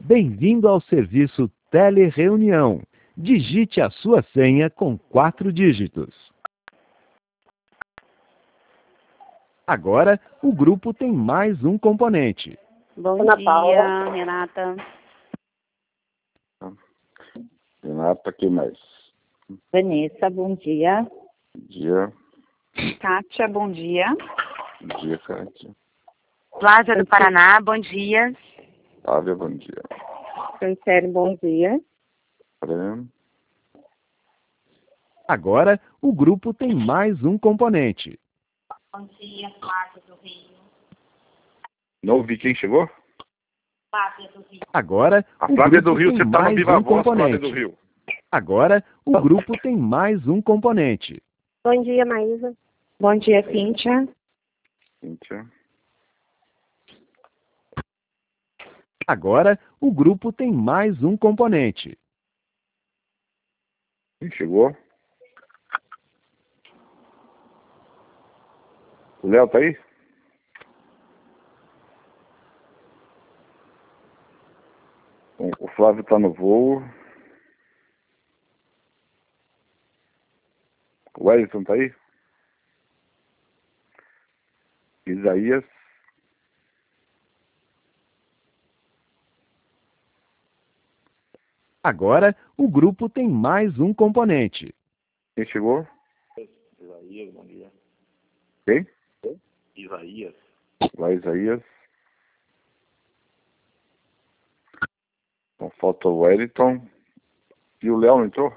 Bem-vindo ao serviço Telereunião. Digite a sua senha com 4 dígitos. Agora, o grupo tem mais um componente. Bom Ana dia, Paula. Renata. Renata, quem mais? Vanessa, bom dia. Bom dia. Kátia, bom dia. Bom dia, Kátia. Flávia do Paraná, bom dia. Flávia, bom dia. Franciele, bom dia. Fran. Agora, o grupo tem mais um componente. Bom dia, Flávia do Rio. Não ouvi quem chegou? Flávia do Rio. Agora, A o Flávia grupo do Rio, tem você tá no mais Viva um Voz, Flávia componente. do Rio. Agora, o grupo tem mais um componente. Bom dia, Maísa. Bom dia, Cíntia. Cíntia. Agora, o grupo tem mais um componente. Quem chegou? O Léo tá aí? O Flávio tá no voo. O Wellington tá aí? Isaías. Agora, o grupo tem mais um componente. Quem chegou? Isaías, bom dia. Quem? Isaías. Lá, Isaías. Então falta o Wellington. E o Léo não entrou?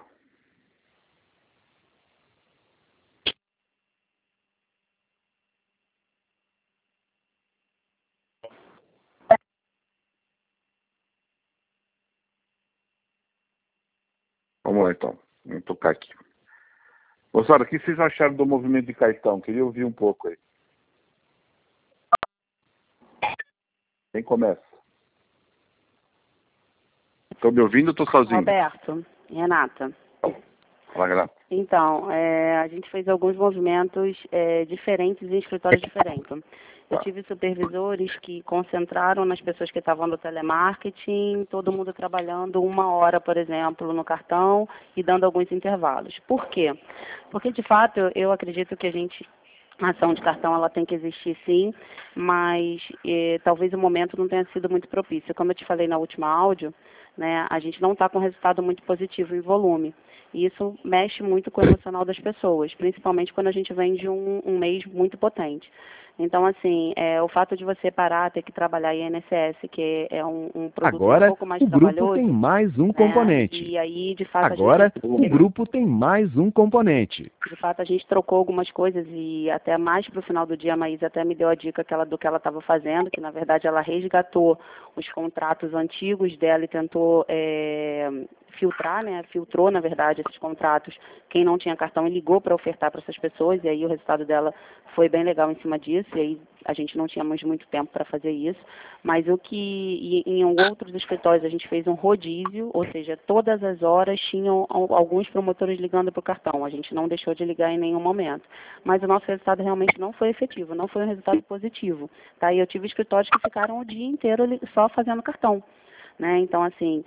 Vamos lá então. Vamos tocar aqui. Moçada, o que vocês acharam do movimento de Caetão? Queria ouvir um pouco aí. Quem começa? Estão me ouvindo ou estou sozinho? Roberto, Renata. Fala, Renata. Então, a gente fez alguns movimentos diferentes em escritórios diferentes. Eu tive supervisores que concentraram nas pessoas que estavam no telemarketing, todo mundo trabalhando 1 hora, por exemplo, no cartão e dando alguns intervalos. Por quê? Porque, de fato, eu acredito que a ação de cartão ela tem que existir sim, mas talvez o momento não tenha sido muito propício. Como eu te falei na última áudio, né, a gente não está com resultado muito positivo em volume. E isso mexe muito com o emocional das pessoas, principalmente quando a gente vem de um mês muito potente. Então, assim, o fato de você parar, ter que trabalhar INSS, que é um produto Agora, um pouco mais o grupo trabalhoso, tem mais um componente. E aí, de fato, Agora, o grupo tem mais um componente. De fato, a gente trocou algumas coisas e até mais para o final do dia a Maísa até me deu a dica do que ela estava fazendo, que na verdade ela resgatou os contratos antigos dela e tentou filtrar, né? Filtrou, na verdade, esses contratos. Quem não tinha cartão e ligou para ofertar para essas pessoas, e aí o resultado dela foi bem legal em cima disso, e aí a gente não tinha mais muito tempo para fazer isso. Mas em outros escritórios a gente fez um rodízio, ou seja, todas as horas tinham alguns promotores ligando para o cartão. A gente não deixou de ligar em nenhum momento. Mas o nosso resultado realmente não foi efetivo, não foi um resultado positivo. Tá? E eu tive escritórios que ficaram o dia inteiro só fazendo cartão. Né? Então, assim,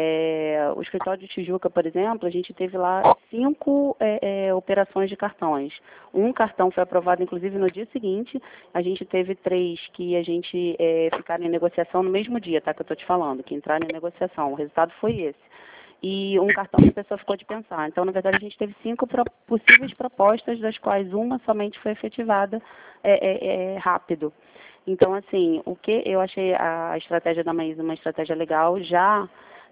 o escritório de Tijuca, por exemplo, a gente teve lá 5 operações de cartões. Um cartão foi aprovado, inclusive, no dia seguinte. A gente teve 3 que a gente ficaram em negociação no mesmo dia, tá? Que eu estou te falando, que entraram em negociação. O resultado foi esse. E um cartão que a pessoa ficou de pensar. Então, na verdade, a gente teve 5 possíveis propostas, das quais uma somente foi efetivada rápido. Então, assim, o que eu achei a estratégia da Maísa uma estratégia legal, já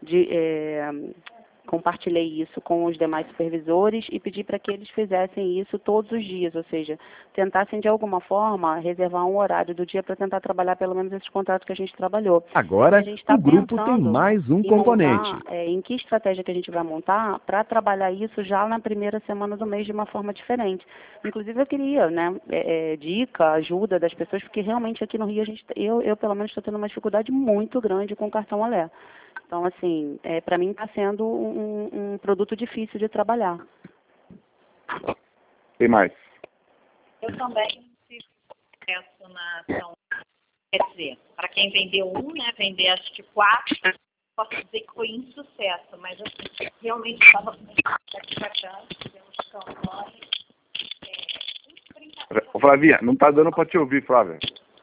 compartilhei isso com os demais supervisores e pedi para que eles fizessem isso todos os dias, ou seja, tentassem de alguma forma reservar um horário do dia para tentar trabalhar pelo menos esses contratos que a gente trabalhou. Agora, o grupo tem mais um componente. Em que estratégia que a gente vai montar para trabalhar isso já na primeira semana do mês de uma forma diferente. Inclusive eu queria, né, dica, ajuda das pessoas, porque realmente aqui no Rio eu pelo menos estou tendo uma dificuldade muito grande com o cartão Alé. Então, assim, para mim está sendo um produto difícil de trabalhar. Tem mais? Eu também tive sucesso na ação. Quer dizer, para quem vendeu 1, né, vender acho que 4, posso dizer que foi insucesso, mas assim, realmente estava com expectativa pelos campanhas. Ô, Flavinha, não tá dando para te ouvir, Flávia.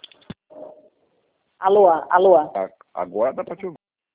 Alô? Agora dá para te ouvir.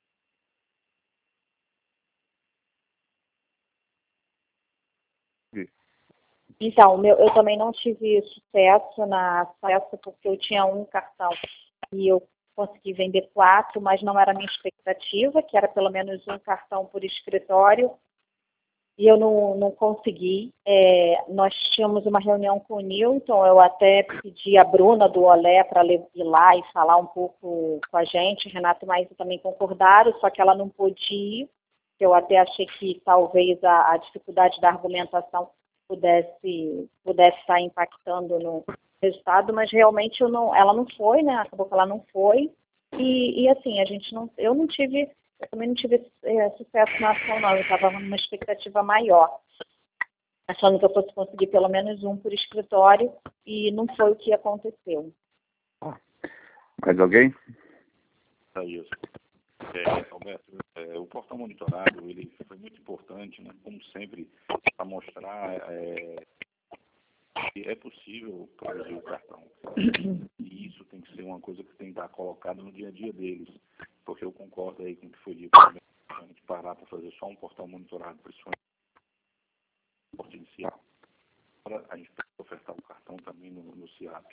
Então, eu também não tive sucesso na festa porque eu tinha um cartão e eu consegui vender 4, mas não era a minha expectativa, que era pelo menos um cartão por escritório, e eu não consegui. Nós tínhamos uma reunião com o Newton, eu até pedi a Bruna do Olé para ir lá e falar um pouco com a gente, Renato e Maísa também concordaram, só que ela não pôde ir, eu até achei que talvez a dificuldade da argumentação pudesse estar impactando no resultado, mas realmente ela não foi, né? Acabou que ela não foi. E assim, eu também não tive sucesso na ação, não. Eu estava numa expectativa maior, achando que eu fosse conseguir pelo menos um por escritório, e não foi o que aconteceu. Mais alguém? É isso. Alberto, o portal monitorado ele foi muito importante, né, como sempre, para mostrar que é possível produzir o cartão. E isso tem que ser uma coisa que tem que estar colocada no dia a dia deles, porque eu concordo aí com o que foi dito também, a gente parar para fazer só um portal monitorado, principalmente no porte inicial. Agora a gente pode ofertar o cartão também no CIAP.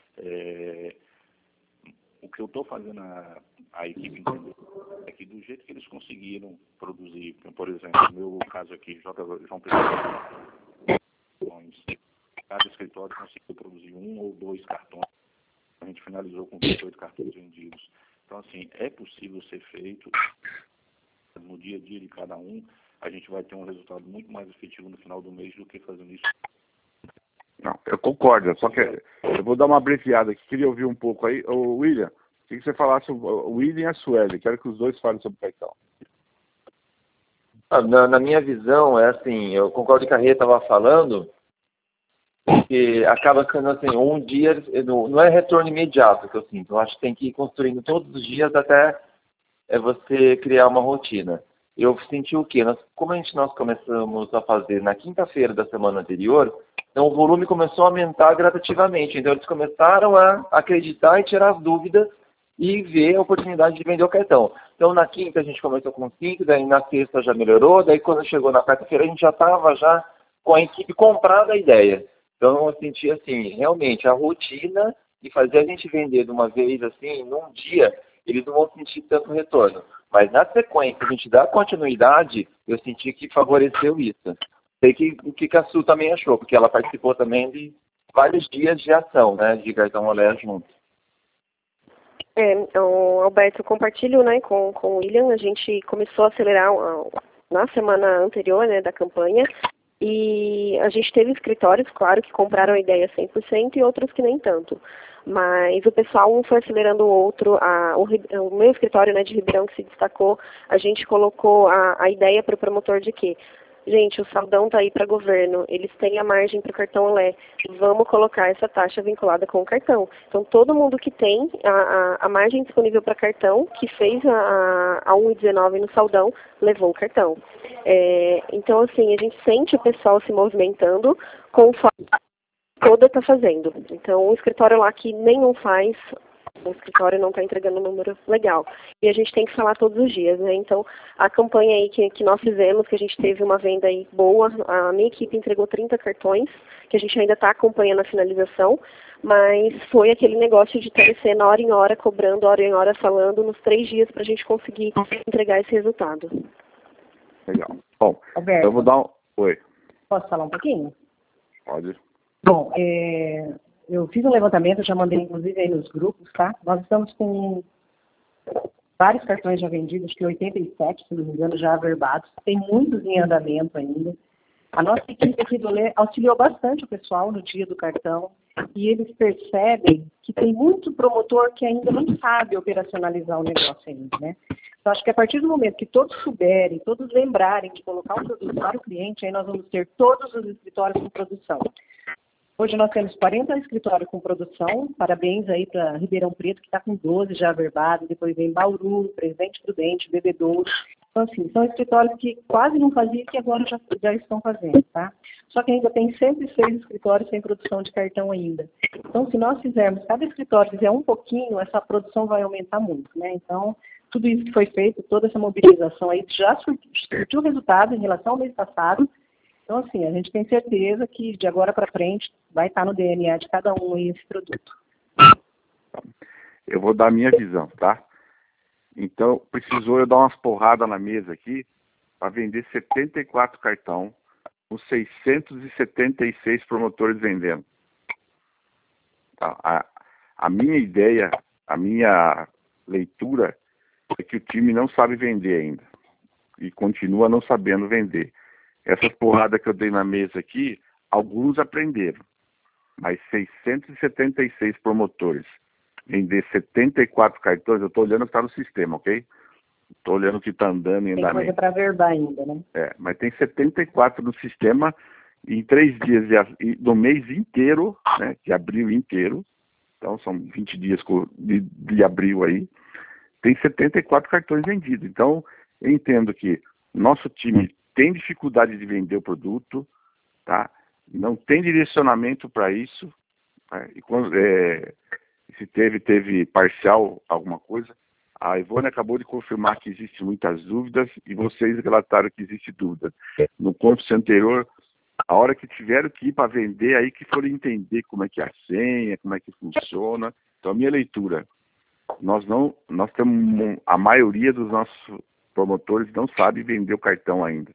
O que eu estou fazendo a equipe entender é que do jeito que eles conseguiram produzir, por exemplo, no meu caso aqui, João Pedro, cada escritório conseguiu produzir 1 ou 2 cartões. A gente finalizou com 28 cartões vendidos. Então, assim, é possível ser feito no dia a dia de cada um. A gente vai ter um resultado muito mais efetivo no final do mês do que fazendo isso. Não, eu concordo, só que eu vou dar uma abreviada aqui, queria ouvir um pouco aí. Ô, William, queria que você falasse o William e a Sueli, quero que os dois falem sobre o cartão. Na minha visão, assim, eu concordo com a Rê estava falando, que acaba sendo assim, um dia, não é retorno imediato que eu sinto, eu acho que tem que ir construindo todos os dias até você criar uma rotina. Eu senti o quê? Como nós começamos a fazer na quinta-feira da semana anterior, então o volume começou a aumentar gradativamente. Então eles começaram a acreditar e tirar as dúvidas e ver a oportunidade de vender o cartão. Então na quinta a gente começou com 5, daí na sexta já melhorou, daí quando chegou na quarta-feira a gente já estava já com a equipe comprada a ideia. Então eu senti assim, realmente a rotina e fazer a gente vender de uma vez assim, num dia, eles não vão sentir tanto retorno. Mas na sequência, a gente dá continuidade, eu senti que favoreceu isso. Sei o que a Su também achou, porque ela participou também de vários dias de ação, né, de cartão Olé junto. Alberto, eu compartilho, né, com o William, a gente começou a acelerar na semana anterior, né, da campanha, e a gente teve escritórios, claro, que compraram a ideia 100% e outros que nem tanto. Mas o pessoal, um foi acelerando o outro. O meu escritório, né, de Ribeirão, que se destacou, a gente colocou a ideia para o promotor de que, gente, o saldão está aí para governo, eles têm a margem para o cartão Olé, vamos colocar essa taxa vinculada com o cartão. Então, todo mundo que tem a margem disponível para cartão, que fez a 1,19 no saldão, levou o cartão. Então, assim, a gente sente o pessoal se movimentando conforme toda está fazendo. Então, o escritório lá que nenhum faz, o escritório não está entregando um número legal. E a gente tem que falar todos os dias, né? Então, a campanha aí que nós fizemos, que a gente teve uma venda aí boa, a minha equipe entregou 30 cartões, que a gente ainda está acompanhando a finalização, mas foi aquele negócio de tecer na hora em hora, cobrando, hora em hora, falando, nos 3 dias para a gente conseguir entregar esse resultado. Legal. Bom, Alberto, eu vou dar um... Oi. Posso falar um pouquinho? Pode. Bom, eu fiz um levantamento, já mandei inclusive aí nos grupos, tá? Nós estamos com vários cartões já vendidos, que 87, se não me engano, já averbados. Tem muitos em andamento ainda. A nossa equipe aqui do Lê auxiliou bastante o pessoal no dia do cartão e eles percebem que tem muito promotor que ainda não sabe operacionalizar o negócio ainda, né? Então, acho que a partir do momento que todos souberem, todos lembrarem de colocar um produto para o cliente, aí nós vamos ter todos os escritórios com produção. Hoje nós temos 40 escritórios com produção, parabéns aí para Ribeirão Preto, que está com 12 já averbados, depois vem Bauru, Presidente Prudente, Bebedouro. Então, assim, são escritórios que quase não faziam e que agora já estão fazendo, tá? Só que ainda tem 106 escritórios sem produção de cartão ainda. Então, se nós fizermos, cada escritório fizer um pouquinho, essa produção vai aumentar muito, né? Então, tudo isso que foi feito, toda essa mobilização aí já surtiu resultado em relação ao mês passado. Então, assim, a gente tem certeza que de agora para frente vai estar no DNA de cada um aí esse produto. Eu vou dar a minha visão, tá? Então, precisou eu dar umas porradas na mesa aqui para vender 74 cartão com 676 promotores vendendo. Tá? A minha ideia, a minha leitura é que o time não sabe vender ainda e continua não sabendo vender. Essas porradas que eu dei na mesa aqui, alguns aprenderam, mas 676 promotores, vender 74 cartões, eu estou olhando o que está no sistema, ok? Estou olhando o que está andando em andamento. Tem coisa para verbar ainda, né? Mas tem 74 no sistema em 3 dias do mês inteiro, né, de abril inteiro, então são 20 dias de abril aí, tem 74 cartões vendidos. Então, eu entendo que nosso time tem dificuldade de vender o produto, tá? Não tem direcionamento para isso, né? E quando, se teve parcial alguma coisa, a Ivone acabou de confirmar que existem muitas dúvidas e vocês relataram que existe dúvida. No conference anterior, a hora que tiveram que ir para vender, aí que foram entender como é que é a senha, como é que funciona. Então, a minha leitura, nós temos, a maioria dos nossos promotores não sabe vender o cartão ainda.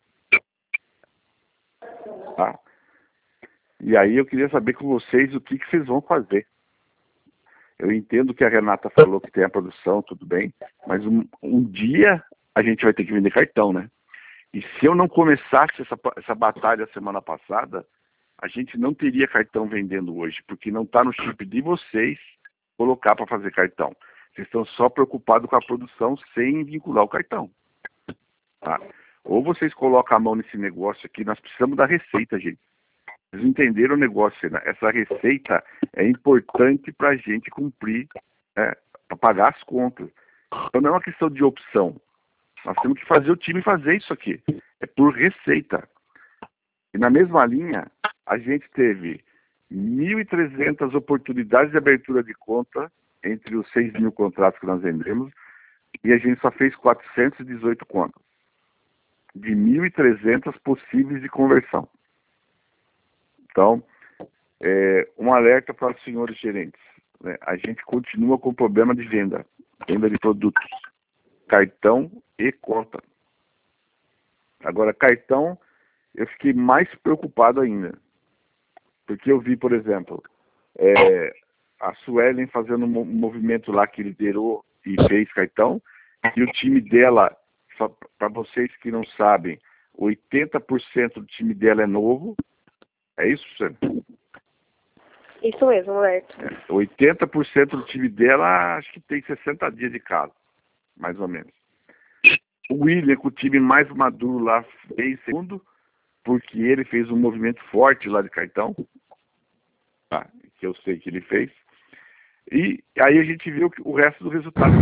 Tá? E aí eu queria saber com vocês o que vocês vão fazer. Eu entendo que a Renata falou que tem a produção, tudo bem, mas um dia a gente vai ter que vender cartão, né? E se eu não começasse essa batalha semana passada, a gente não teria cartão vendendo hoje, porque não está no chip de vocês colocar para fazer cartão. Vocês estão só preocupados com a produção sem vincular o cartão. Tá? Ou vocês colocam a mão nesse negócio aqui, nós precisamos da receita, gente. Vocês entenderam o negócio, né? Essa receita é importante para a gente cumprir, para pagar as contas. Então não é uma questão de opção. Nós temos que fazer o time fazer isso aqui. É por receita. E na mesma linha, a gente teve 1.300 oportunidades de abertura de conta entre os 6 mil contratos que nós vendemos e a gente só fez 418 contas. De 1.300 possíveis de conversão. Então, um alerta para os senhores gerentes. Né? A gente continua com problema de venda de produtos, cartão e conta. Agora, cartão, eu fiquei mais preocupado ainda. Porque eu vi, por exemplo, a Suelen fazendo um movimento lá que liderou e fez cartão, e o time dela, para vocês que não sabem, 80% do time dela é novo. É isso, Suelen? Isso mesmo, Roberto. 80% do time dela, acho que tem 60 dias de casa, mais ou menos. O William, com o time mais maduro lá, fez segundo, porque ele fez um movimento forte lá de cartão, tá? Que eu sei que ele fez. E aí a gente viu o resto do resultado.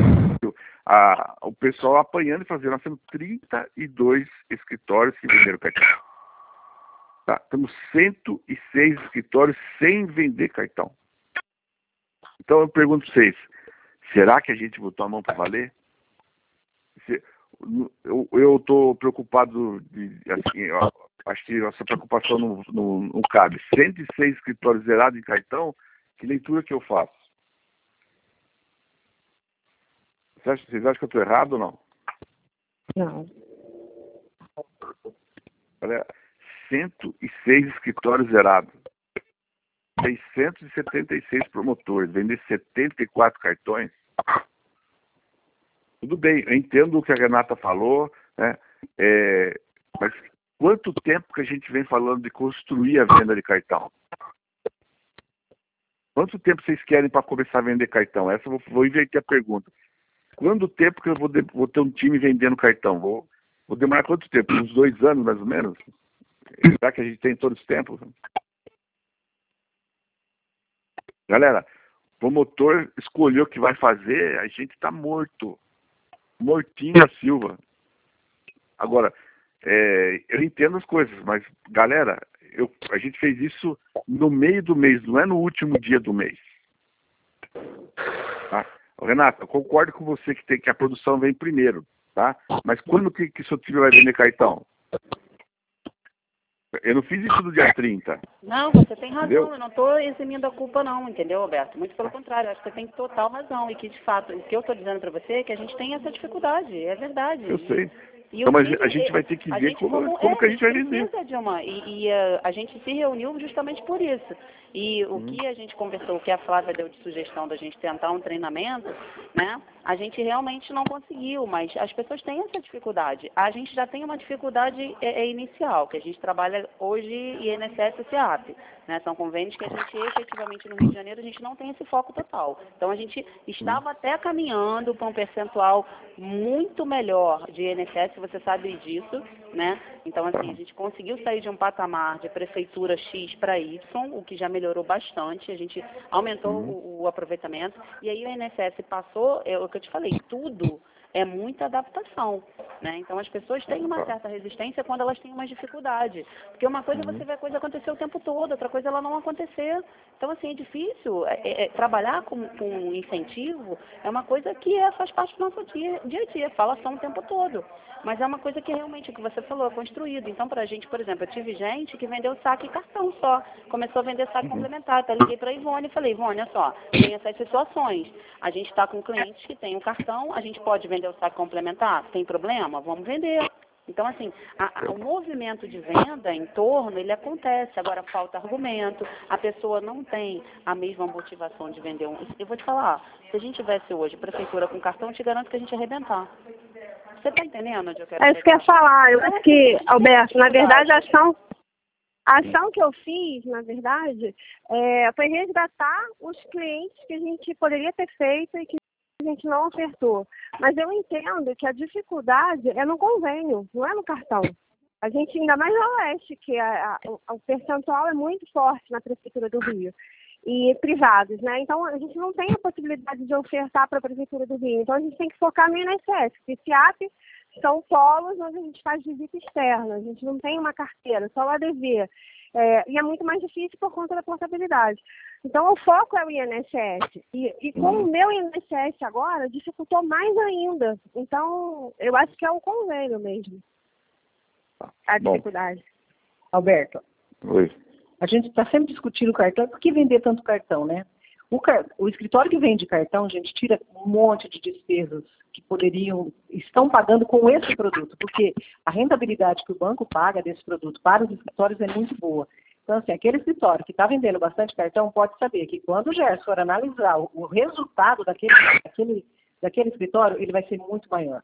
O pessoal apanhando e fazendo. Nós temos 32 escritórios que venderam cartão. Tá, temos 106 escritórios sem vender cartão. Então eu pergunto para vocês, será que a gente botou a mão para valer? Eu estou preocupado, acho que essa preocupação não cabe. 106 escritórios zerados em cartão, que leitura que eu faço? Vocês acham que eu estou errado ou não? Não. Olha, 106 escritórios zerados, 676 promotores, vender 74 cartões. Tudo bem, eu entendo o que a Renata falou, né? Mas quanto tempo que a gente vem falando de construir a venda de cartão? Quanto tempo vocês querem para começar a vender cartão? Essa eu vou inverter a pergunta. Quanto tempo que eu vou ter um time vendendo cartão? Vou demorar quanto tempo? Uns 2 anos, mais ou menos? Será que a gente tem todo esse tempo? Galera, o promotor escolheu o que vai fazer, a gente está morto. Mortinho da Silva. Agora, eu entendo as coisas, mas, galera, a gente fez isso no meio do mês, não é no último dia do mês. Tá? Renato, eu concordo com você que a produção vem primeiro, tá? Mas quando que seu time vai vender cartão? Eu não fiz isso no dia 30. Não, você tem razão, entendeu? eu não estou eximindo a culpa não, entendeu, Roberto? Muito pelo contrário, eu acho que você tem total razão e que, de fato, o que eu estou dizendo para você é que a gente tem essa dificuldade, é verdade. Eu sei. E então, mas a gente vai ter que ver como que a gente vai vender. Precisa, Dilma, a gente se reuniu justamente por isso. E o que a gente conversou, o que a Flávia deu de sugestão da gente tentar um treinamento, né? A gente realmente não conseguiu, mas as pessoas têm essa dificuldade. A gente já tem uma dificuldade inicial, que a gente trabalha hoje INSS e SEAP, né? São convênios que a gente efetivamente no Rio de Janeiro a gente não tem esse foco total. Então a gente estava até caminhando para um percentual muito melhor de INSS, você sabe disso, né? Então assim, a gente conseguiu sair de um patamar de prefeitura X para Y, o que já melhorou bastante, a gente aumentou o aproveitamento, e aí o INSS passou, é o que eu te falei, tudo é muita adaptação, né? Então as pessoas têm uma certa resistência quando elas têm uma dificuldade, porque uma coisa você vê a coisa acontecer o tempo todo, outra coisa ela não acontecer. Então assim, é difícil, trabalhar com incentivo é uma coisa que faz parte do nosso dia a dia, falação o tempo todo. Mas é uma coisa que realmente, o que você falou, é construído. Então, pra gente, por exemplo, eu tive gente que vendeu saque e cartão só. Começou a vender saque complementar. Até liguei pra Ivone e falei, Ivone, olha só, tem essas situações. A gente está com clientes que têm um cartão, a gente pode vender o saque complementar? Tem problema? Vamos vender. Então, assim, o movimento de venda em torno, ele acontece. Agora, falta argumento, a pessoa não tem a mesma motivação de vender um. Eu vou te falar, se a gente tivesse hoje prefeitura com cartão, eu te garanto que a gente ia arrebentar. Você está entendendo onde eu quero chegar? É isso que eu ia falar. Eu acho que, Alberto, na verdade, a ação que eu fiz, na verdade, foi resgatar os clientes que a gente poderia ter feito e que a gente não ofertou. Mas eu entendo que a dificuldade é no convênio, não é no cartão. A gente, ainda mais na Oeste, que o percentual é muito forte na Prefeitura do Rio. E privados, né? Então, a gente não tem a possibilidade de ofertar para a Prefeitura do Rio. Então, a gente tem que focar no INSS, porque SEAP são polos onde a gente faz visita externa. A gente não tem uma carteira, só o ADV. E é muito mais difícil por conta da portabilidade. Então, o foco é o INSS. E com o meu INSS agora, dificultou mais ainda. Então, eu acho que é o convênio mesmo. A dificuldade. Alberto. Oi. A gente está sempre discutindo o cartão. Por que vender tanto cartão, né? O escritório que vende cartão, gente, tira um monte de despesas que estão pagando com esse produto, porque a rentabilidade que o banco paga desse produto para os escritórios é muito boa. Então, assim, aquele escritório que está vendendo bastante cartão pode saber que quando o Gerson for analisar o resultado daquele escritório, ele vai ser muito maior.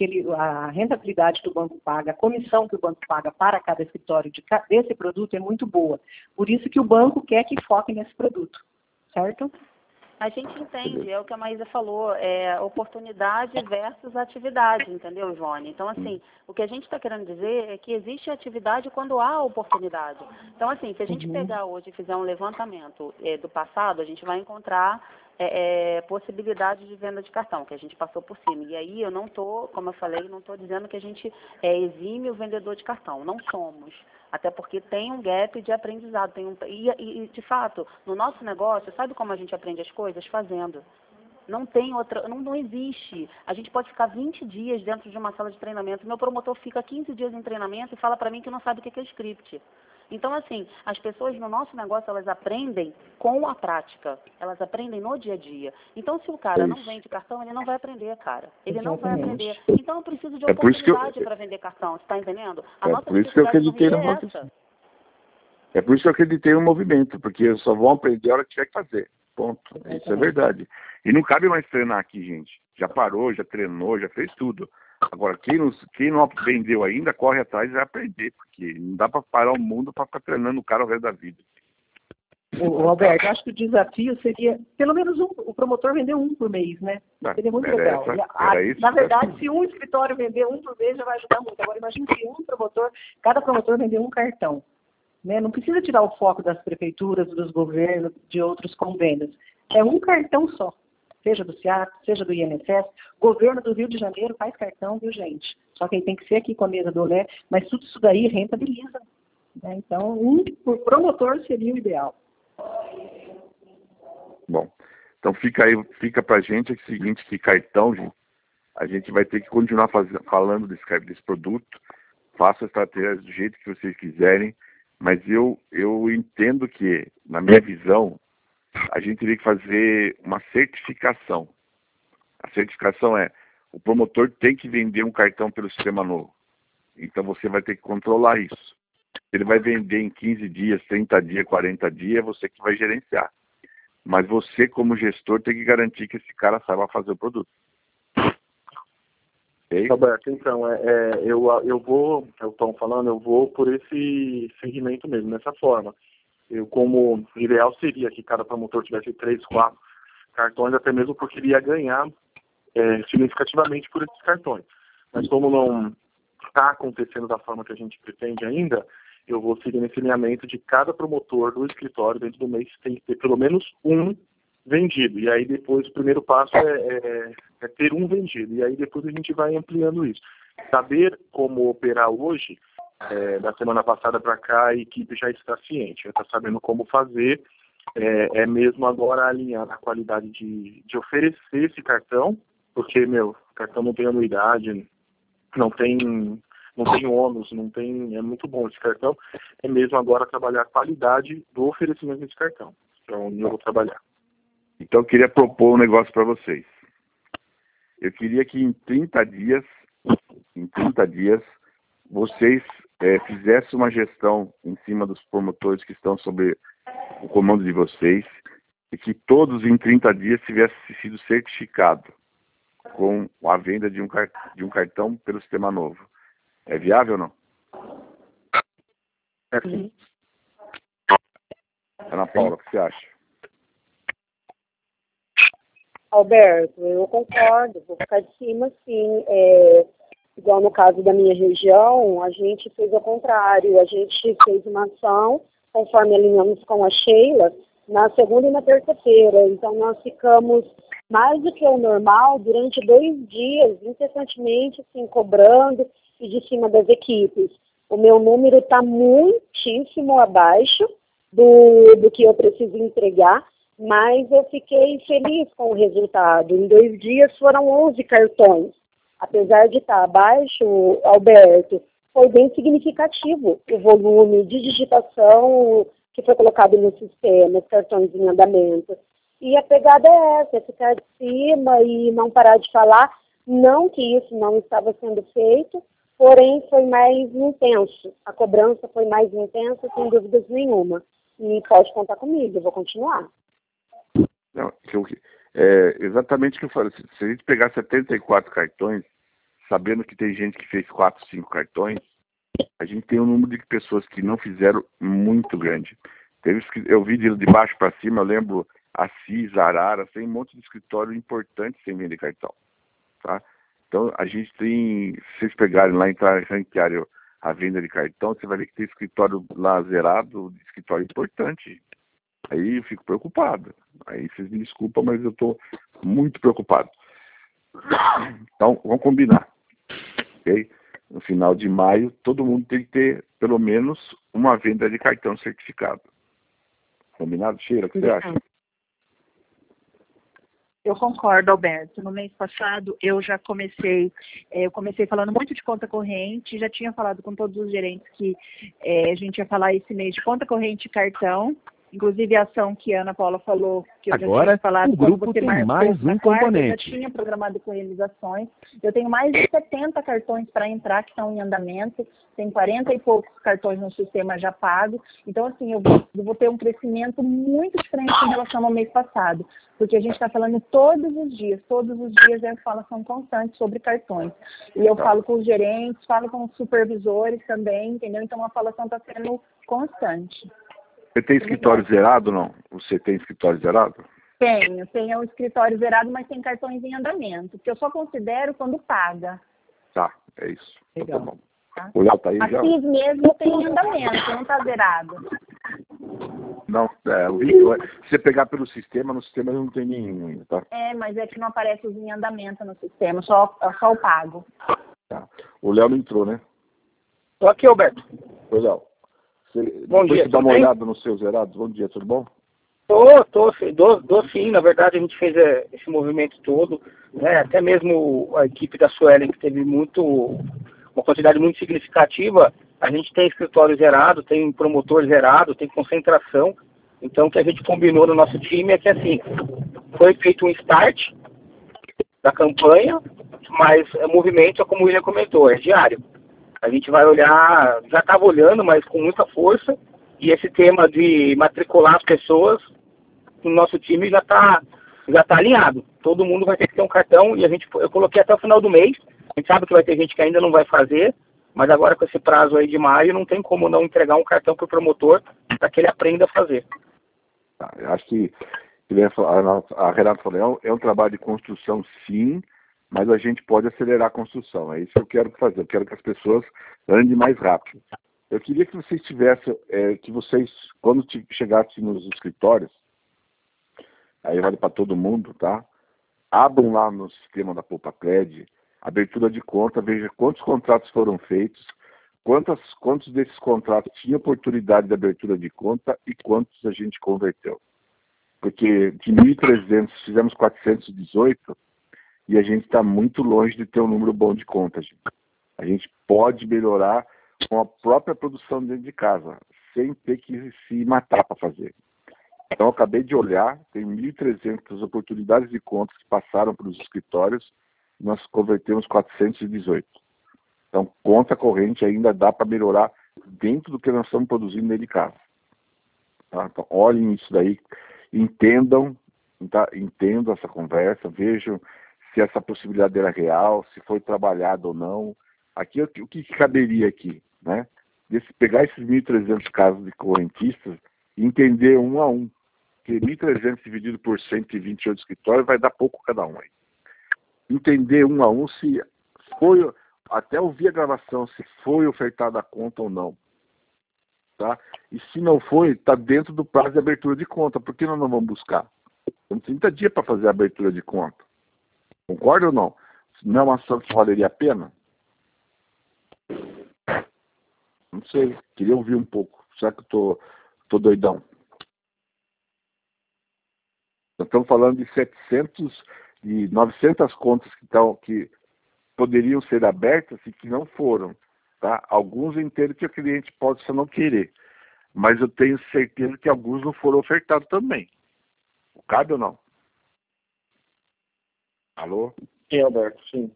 A rentabilidade que o banco paga, a comissão que o banco paga para cada escritório desse produto é muito boa. Por isso que o banco quer que foque nesse produto, certo? A gente entende, é o que a Maísa falou, oportunidade versus atividade, entendeu, Ivone? Então, assim, o que a gente está querendo dizer é que existe atividade quando há oportunidade. Então, assim, se a gente pegar hoje e fizer um levantamento do passado, a gente vai encontrar possibilidade de venda de cartão, que a gente passou por cima. E aí eu não estou, como eu falei, não estou dizendo que a gente exime o vendedor de cartão. Não somos. Até porque tem um gap de aprendizado. E, de fato, no nosso negócio, sabe como a gente aprende as coisas? Fazendo. Não tem outra, não existe. A gente pode ficar 20 dias dentro de uma sala de treinamento. Meu promotor fica 15 dias em treinamento e fala para mim que não sabe o que é script. Então, assim, as pessoas no nosso negócio, elas aprendem com a prática. Elas aprendem no dia a dia. Então, se o cara não vende cartão, ele não vai aprender, cara. Ele não vai aprender. Então, eu preciso de oportunidade para vender cartão. Você está entendendo? A nossa por isso que eu acreditei no movimento. É por isso que eu acreditei no movimento, porque só vão aprender a hora que tiver que fazer. Ponto. Isso é verdade. E não cabe mais treinar aqui, gente. Já parou, já treinou, já fez tudo. Agora, quem não aprendeu ainda, corre atrás e vai aprender, porque não dá para parar o mundo para ficar treinando o cara o resto da vida. Alberto, acho que o desafio seria, pelo menos o promotor vender um por mês, né? Seria muito legal. Na verdade, se um escritório vender um por mês, já vai ajudar muito. Agora, imagine se cada promotor vender um cartão. né? Não precisa tirar o foco das prefeituras, dos governos, de outros convênios. É um cartão só, seja do SEAP, seja do INSS. O governo do Rio de Janeiro faz cartão, viu, gente? Só que ele tem que ser aqui com a mesa do Olé, mas tudo isso daí rentabiliza, né? Então, por promotor seria o ideal. Bom, então fica pra gente o seguinte, que cartão, gente, a gente vai ter que continuar falando desse produto, faça a estratégia do jeito que vocês quiserem, mas eu entendo que, na minha visão, a gente teria que fazer uma certificação. A certificação é, o promotor tem que vender um cartão pelo sistema novo. Então você vai ter que controlar isso. Ele vai vender em 15 dias, 30 dias, 40 dias, é você que vai gerenciar. Mas você, como gestor, tem que garantir que esse cara saiba fazer o produto. Okay? Roberto, então, eu vou por esse segmento mesmo, dessa forma. Como ideal seria que cada promotor tivesse 3, 4 cartões, até mesmo porque ele ia ganhar significativamente por esses cartões. Mas como não está acontecendo da forma que a gente pretende ainda, eu vou seguir nesse alinhamento de cada promotor do escritório dentro do mês tem que ter pelo menos um vendido. E aí depois o primeiro passo é ter um vendido. E aí depois a gente vai ampliando isso. Saber como operar hoje, da semana passada para cá, a equipe já está ciente, já está sabendo como fazer. É mesmo agora alinhar a qualidade de oferecer esse cartão, porque, o cartão não tem anuidade, não tem ônus, é muito bom esse cartão. É mesmo agora trabalhar a qualidade do oferecimento desse cartão. Então, eu vou trabalhar. Então, eu queria propor um negócio para vocês. Eu queria que em 30 dias, vocês fizessem uma gestão em cima dos promotores que estão sob o comando de vocês e que todos em 30 dias tivessem sido certificados com a venda de um cartão pelo sistema novo. É viável ou não? É sim. Ana Paula, o que você acha? Alberto, eu concordo, vou ficar de cima, sim. Igual no caso da minha região, a gente fez o contrário, a gente fez uma ação, conforme alinhamos com a Sheila, na segunda e na terça-feira. Então, nós ficamos mais do que o normal durante 2 dias, incessantemente, assim, cobrando e de cima das equipes. O meu número está muitíssimo abaixo do que eu preciso entregar, mas eu fiquei feliz com o resultado. Em 2 dias foram 11 cartões. Apesar de estar abaixo, Alberto, foi bem significativo o volume de digitação que foi colocado no sistema, os cartões em andamento. E a pegada é essa, é ficar de cima e não parar de falar. Não que isso não estava sendo feito, porém foi mais intenso. A cobrança foi mais intensa, sem dúvidas nenhuma. E pode contar comigo, eu vou continuar. Não, exatamente o que eu falei. Se a gente pegar 74 cartões, sabendo que tem gente que fez 4, 5 cartões, a gente tem um número de pessoas que não fizeram muito grande. Eu vi de baixo para cima, eu lembro Assis, Arara, tem um monte de escritório importante sem vender cartão. Tá? Então, a gente tem, se vocês pegarem lá, ranquearem a venda de cartão, você vai ver que tem escritório lá zerado, escritório importante. Aí eu fico preocupado. Aí vocês me desculpam, mas eu estou muito preocupado. Então, vamos combinar. Okay? No final de maio, todo mundo tem que ter pelo menos uma venda de cartão certificado. Combinado, Sheila? O que você acha? Eu concordo, Alberto. No mês passado, eu comecei falando muito de conta corrente, já tinha falado com todos os gerentes que a gente ia falar esse mês de conta corrente e cartão. Inclusive a ação que a Ana Paula falou, que eu agora, já tinha falado, o grupo tem mais um componente. Eu já tinha programado com realizações. Eu tenho mais de 70 cartões para entrar que estão em andamento. Tem 40 e poucos cartões no sistema já pago. Então, assim, eu vou ter um crescimento muito diferente em relação ao mês passado. Porque a gente está falando todos os dias é a falação constante sobre cartões. E eu falo com os gerentes, falo com os supervisores também, entendeu? Então a falação está sendo constante. Você tem escritório zerado ou não? Você tem escritório zerado? Tenho um escritório zerado, mas tem cartões em andamento, que eu só considero quando paga. Tá, é isso. Legal. Então, tá bom. Tá? O Léo tá aí A já? CIS mesmo tem em andamento, não está zerado. Não, se você pegar pelo sistema, no sistema não tem nenhum ainda, tá? Mas é que não aparece os em andamento no sistema, só o pago. Tá. O Léo não entrou, né? Tô aqui, Alberto. Oi, Léo. Bom dia, dá uma bem? olhada nos seus zerados. Bom dia, tudo bom? Dou sim, na verdade a gente fez esse movimento todo, né? Até mesmo a equipe da Suelen, que teve uma quantidade muito significativa, a gente tem escritório zerado, tem promotor zerado, tem concentração. Então o que a gente combinou no nosso time é que assim, foi feito um start da campanha, mas o movimento é como o William comentou, é diário. A gente vai olhar, já estava olhando, mas com muita força, e esse tema de matricular as pessoas no nosso time já tá alinhado. Todo mundo vai ter que ter um cartão, e eu coloquei até o final do mês. A gente sabe que vai ter gente que ainda não vai fazer, mas agora com esse prazo aí de maio, não tem como não entregar um cartão para o promotor para que ele aprenda a fazer. Eu acho que a Renata falou, é um trabalho de construção sim, mas a gente pode acelerar a construção. É isso que eu quero fazer. Eu quero que as pessoas andem mais rápido. Eu queria que vocês tivessem, quando chegassem nos escritórios, aí vale para todo mundo, tá? Abram lá no sistema da Poupacred, abertura de conta, veja quantos contratos foram feitos, quantos desses contratos tinham oportunidade de abertura de conta e quantos a gente converteu. Porque de 1.300 fizemos 418 e a gente está muito longe de ter um número bom de contas. A gente pode melhorar com a própria produção dentro de casa, sem ter que se matar para fazer. Então, eu acabei de olhar, tem 1.300 oportunidades de contas que passaram pelos escritórios, nós convertemos 418. Então, conta corrente ainda dá para melhorar dentro do que nós estamos produzindo dentro de casa. Tá? Então, olhem isso daí, entendam essa conversa, vejam se essa possibilidade era real, se foi trabalhado ou não. Aqui, o que caberia aqui, né? Pegar esses 1.300 casos de correntistas e entender um a um. Porque 1.300 dividido por 128 escritórios vai dar pouco cada um aí. Entender um a um se foi, até ouvir a gravação, se foi ofertada a conta ou não. Tá? E se não foi, está dentro do prazo de abertura de conta. Por que nós não vamos buscar? Temos 30 dias para fazer a abertura de conta. Concorda ou não? Não é uma ação que valeria a pena? Não sei. Queria ouvir um pouco. Será que eu tô doidão? Nós estamos falando de 900 contas que poderiam ser abertas e que não foram. Tá? Alguns eu entendo que o cliente pode só não querer. Mas eu tenho certeza que alguns não foram ofertados também. Cabe ou não? Alô? Sim, Alberto, sim.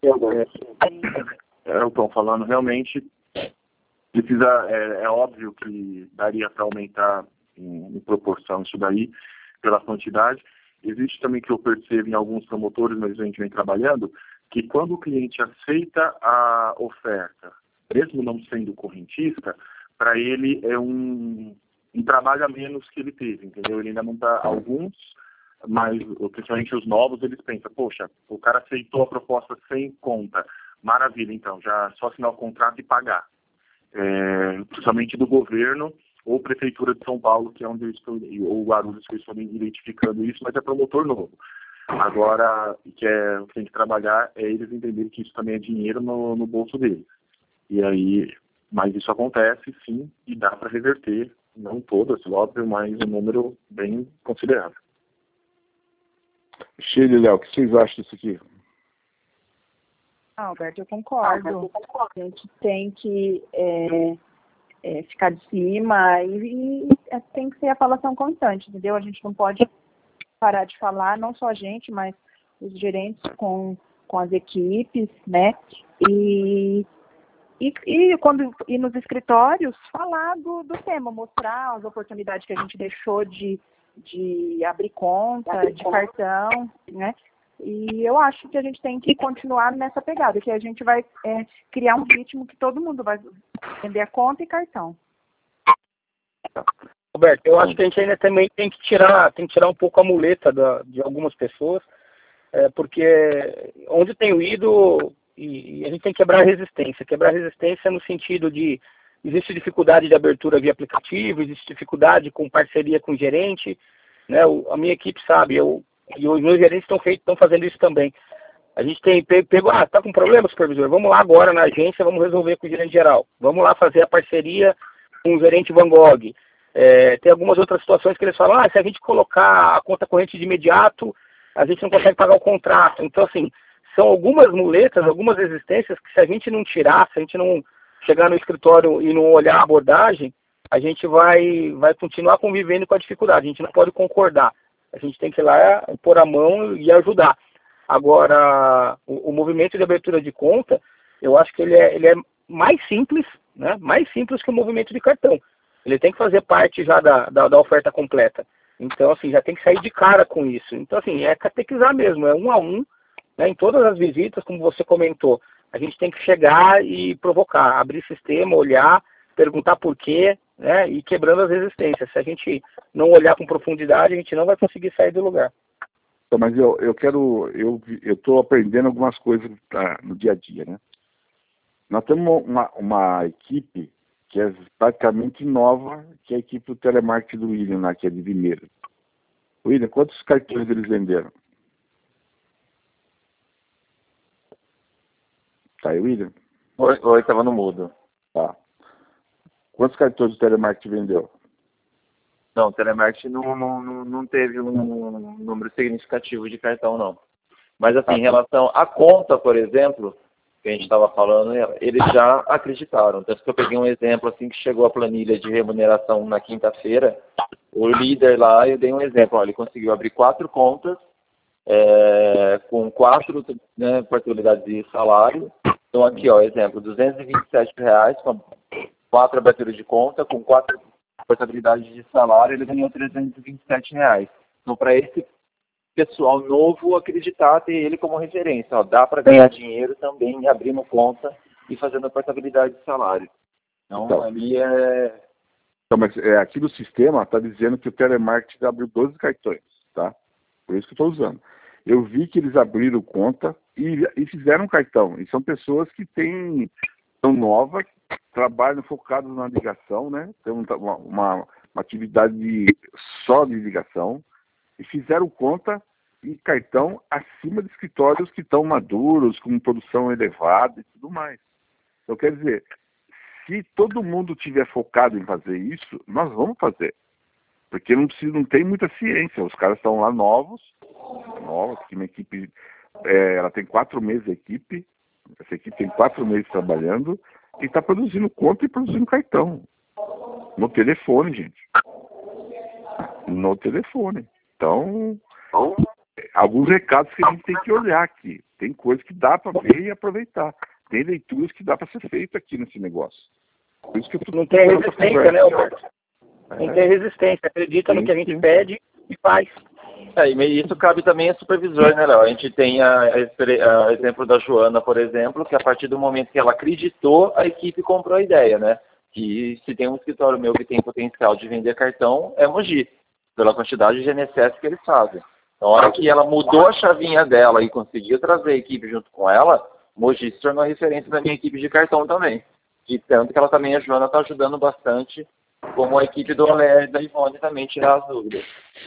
Eu estou falando, realmente, precisa, é óbvio que daria para aumentar em proporção isso daí, pela quantidade. Existe também que eu percebo em alguns promotores, mas a gente vem trabalhando, que quando o cliente aceita a oferta, mesmo não sendo correntista, para ele é um trabalho a menos que ele teve, entendeu? Ele ainda não está, alguns, mas principalmente os novos, eles pensam, poxa, o cara aceitou a proposta sem conta, maravilha, então, já só assinar o contrato e pagar. Principalmente do governo ou Prefeitura de São Paulo, que é onde eu estou, ou Guarulhos, que eu estou identificando isso, mas é promotor novo. Agora, o que tem que trabalhar é eles entenderem que isso também é dinheiro no bolso deles. E aí, mas isso acontece, sim, e dá para reverter, não todas, óbvio, mas um número bem considerável. Sheila e Léo, o que vocês acham disso aqui? Alberto, eu concordo. A gente tem que ficar de cima e tem que ser a falação constante, entendeu? A gente não pode parar de falar, não só a gente, mas os gerentes com as equipes, né? E quando ir nos escritórios, falar do tema, mostrar as oportunidades que a gente deixou de abrir conta, de cartão, né? E eu acho que a gente tem que continuar nessa pegada, que a gente vai criar um ritmo que todo mundo vai vender a conta e cartão. Roberto, eu acho que a gente ainda também tem que tirar um pouco a muleta de algumas pessoas, porque onde tenho ido, e a gente tem que quebrar a resistência. Quebrar a resistência no sentido de existe dificuldade de abertura via aplicativo, existe dificuldade com parceria com o gerente, né? A minha equipe sabe, e os meus gerentes estão fazendo isso também. A gente tem pego, tá com problema, supervisor? Vamos lá agora na agência, vamos resolver com o gerente geral. Vamos lá fazer a parceria com o gerente Van Gogh. Tem algumas outras situações que eles falam, se a gente colocar a conta corrente de imediato, a gente não consegue pagar o contrato. Então, assim, são algumas muletas, algumas resistências que se a gente não tirar, se a gente não chegar no escritório e não olhar a abordagem, a gente vai continuar convivendo com a dificuldade. A gente não pode concordar. A gente tem que ir lá, pôr a mão e ajudar. Agora, o movimento de abertura de conta, eu acho que ele é mais simples, né? Mais simples que o movimento de cartão. Ele tem que fazer parte já da oferta completa. Então, assim, já tem que sair de cara com isso. Então, assim, é catequizar mesmo, é 1 a 1, né? Em todas as visitas, como você comentou, a gente tem que chegar e provocar, abrir sistema, olhar, perguntar por quê, né? E quebrando as resistências. Se a gente não olhar com profundidade, a gente não vai conseguir sair do lugar. Mas eu estou aprendendo algumas coisas no dia a dia, né? Nós temos uma equipe que é praticamente nova, que é a equipe do telemarketing do William, que é de Limeira. William, quantos cartões eles venderam? Tá aí, William? Oi, estava no mudo. Tá. Quantos cartões o telemarketing vendeu? Não, o telemarketing não teve um número significativo de cartão, não. Mas, assim, em relação à conta, por exemplo, que a gente estava falando, eles já acreditaram. Tanto que eu peguei um exemplo, assim, que chegou a planilha de remuneração na quinta-feira, o líder lá, eu dei um exemplo, ele conseguiu abrir 4 contas, com 4 oportunidades de salário. Então, aqui, exemplo, R$227, com 4 aberturas de conta, com 4 portabilidade de salário, ele ganhou R$327. Então, para esse pessoal novo acreditar, ter ele como referência, dá para ganhar dinheiro também abrindo conta e fazendo a portabilidade de salário. Então, ali Então, mas aqui no sistema está dizendo que o telemarketing abriu 12 cartões, tá? Por isso que eu estou usando. Eu vi que eles abriram conta e fizeram um cartão. E são pessoas que são novas, trabalham focados na ligação, né? Tem uma atividade só de ligação, e fizeram conta e cartão acima de escritórios que estão maduros, com produção elevada e tudo mais. Então, quer dizer, se todo mundo tiver focado em fazer isso, nós vamos fazer. Porque não tem muita ciência. Os caras estão lá novos, que uma equipe, ela tem 4 meses a equipe, essa equipe tem 4 meses trabalhando, e está produzindo conta e produzindo cartão. No telefone, gente. No telefone. Então, alguns recados que a gente tem que olhar aqui. Tem coisas que dá para ver e aproveitar. Tem leituras que dá para ser feita aqui nesse negócio. Por isso que não tem resistência, né, Alberto? Não tem resistência. Acredita no que a gente pede e faz. E isso cabe também a supervisor, né, Léo? A gente tem a exemplo da Joana, por exemplo, que a partir do momento que ela acreditou, a equipe comprou a ideia, né? Que se tem um escritório meu que tem potencial de vender cartão, é Mogi, pela quantidade de GNSS que eles fazem. Então, a hora que ela mudou a chavinha dela e conseguiu trazer a equipe junto com ela, Mogi se tornou referência da minha equipe de cartão também. E tanto que ela também, a Joana, está ajudando bastante, como a equipe do Alé e da Ivone também, tirar as dúvidas.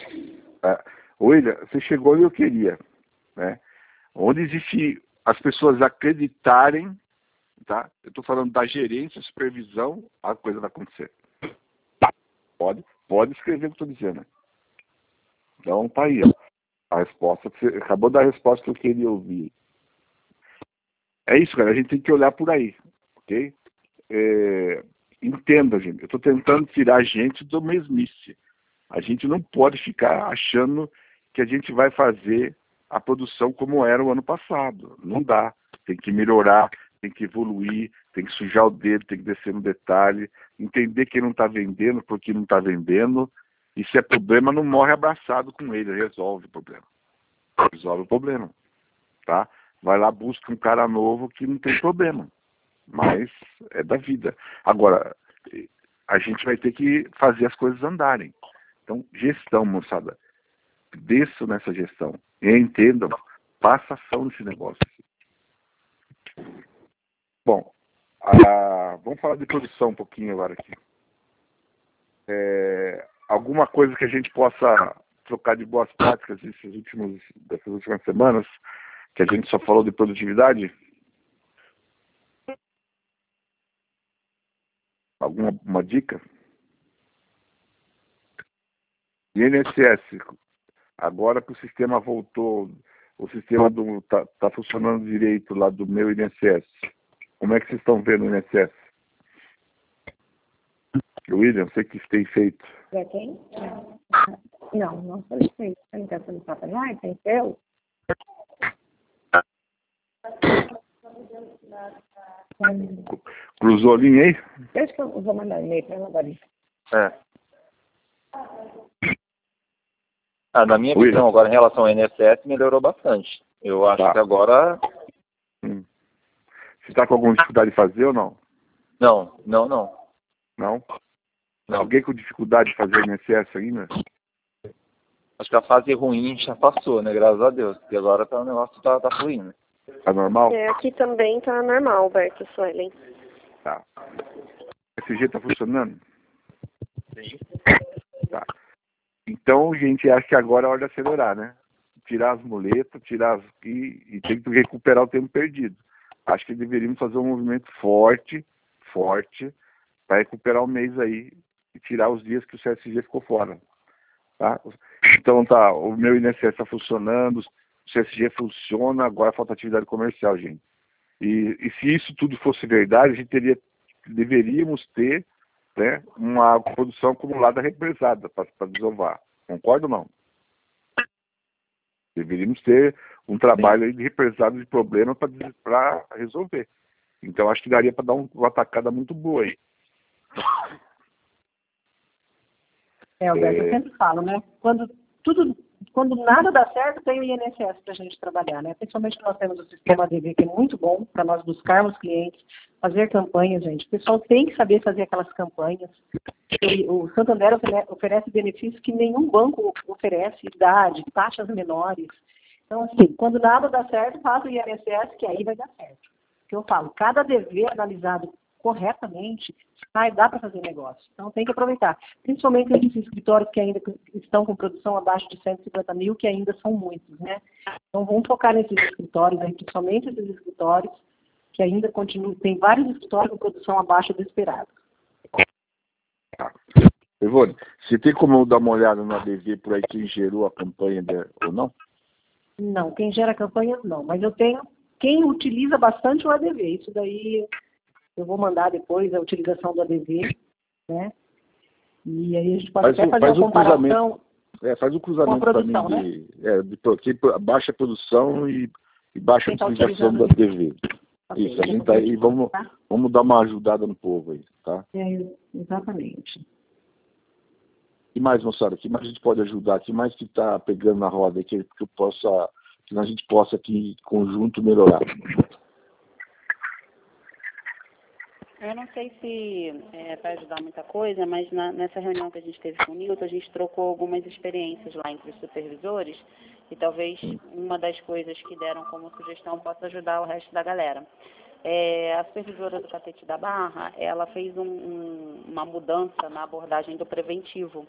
William, você chegou onde eu queria, né? Onde existe as pessoas acreditarem, tá? Eu estou falando da gerência, supervisão, a coisa vai acontecer. Pode escrever o que eu estou dizendo. Então, tá aí, ó, a resposta. Você acabou da resposta que eu queria ouvir. É isso, cara. A gente tem que olhar por aí, ok? Entenda, gente. Eu estou tentando tirar a gente do mesmice. A gente não pode ficar achando que a gente vai fazer a produção como era o ano passado. Não dá. Tem que melhorar, tem que evoluir, tem que sujar o dedo, tem que descer no detalhe, entender quem não está vendendo, por que não está vendendo. E se é problema, não morre abraçado com ele, resolve o problema. Resolve o problema. Tá? Vai lá, busca um cara novo que não tem problema. Mas é da vida. Agora, a gente vai ter que fazer as coisas andarem. Então, gestão, moçada. Desço nessa gestão. E entendam, faça ação nesse negócio. Bom, vamos falar de produção um pouquinho agora aqui. Alguma coisa que a gente possa trocar de boas práticas dessas últimas semanas, que a gente só falou de produtividade? Alguma dica? INSS, agora que o sistema voltou, o sistema tá funcionando direito lá do meu INSS. Como é que vocês estão vendo o INSS? William, você que tem feito. Pra quem? Não solicitei. Você não quer solicitar para nós? Tem seu? Cruzou a linha aí? Deixa que eu vou mandar e-mail para ela agora. Na minha visão, agora em relação ao INSS, melhorou bastante. Eu acho que agora... Você está com alguma dificuldade de fazer ou não? Não. Não? Alguém com dificuldade de fazer o INSS ainda? Acho que a fase ruim já passou, né? Graças a Deus. Porque agora o negócio tá fluindo. Tá normal? Aqui também tá normal, Alberto, Suelen. Tá. O SG tá funcionando? Sim. Tá. Então, gente, acho que agora é hora de acelerar, né? Tirar as muletas, e tem que recuperar o tempo perdido. Acho que deveríamos fazer um movimento forte, para recuperar o mês aí e tirar os dias que o CSG ficou fora. Tá? Então, o meu INSS está funcionando, o CSG funciona, agora falta atividade comercial, gente. E se isso tudo fosse verdade, a gente deveríamos ter, né, uma produção acumulada represada para desovar. Concorda ou não? Deveríamos ter um trabalho aí de represado de problema para resolver. Então, acho que daria para dar uma atacada muito boa aí. Alberto, eu sempre falo, né? Quando nada dá certo, tem o INSS para a gente trabalhar, né? Principalmente que nós temos o sistema ADV, que é muito bom para nós buscarmos clientes, fazer campanhas, gente. O pessoal tem que saber fazer aquelas campanhas. O Santander oferece benefícios que nenhum banco oferece, idade, taxas menores. Então, assim, quando nada dá certo, faça o INSS, que aí vai dar certo. Que eu falo, cada ADV analisado corretamente, dá para fazer negócio. Então tem que aproveitar. Principalmente esses escritórios que ainda estão com produção abaixo de 150 mil, que ainda são muitos, né? Então vamos focar nesses escritórios, principalmente esses escritórios que ainda continuam, tem vários escritórios com produção abaixo do esperado. Ivone, você tem como dar uma olhada no ADV por aí quem gerou a campanha ou não? Não, quem gera campanhas não, mas eu tenho quem utiliza bastante o ADV. Isso daí eu vou mandar depois a utilização do ADV, né? E aí a gente pode até fazer uma comparação. Faz um cruzamento para mim de baixa produção e baixa utilização do ADV. Isso, a gente tá aí, vamos dar uma ajudada no povo aí, tá? Exatamente. E mais, moçada, que mais a gente pode ajudar? Que mais que está pegando na roda aí, que a gente possa aqui, em conjunto, melhorar? Eu não sei se vai ajudar muita coisa, mas nessa reunião que a gente teve com o Nilton, a gente trocou algumas experiências lá entre os supervisores e talvez uma das coisas que deram como sugestão possa ajudar o resto da galera. A supervisora do Catete da Barra, ela fez uma mudança na abordagem do preventivo.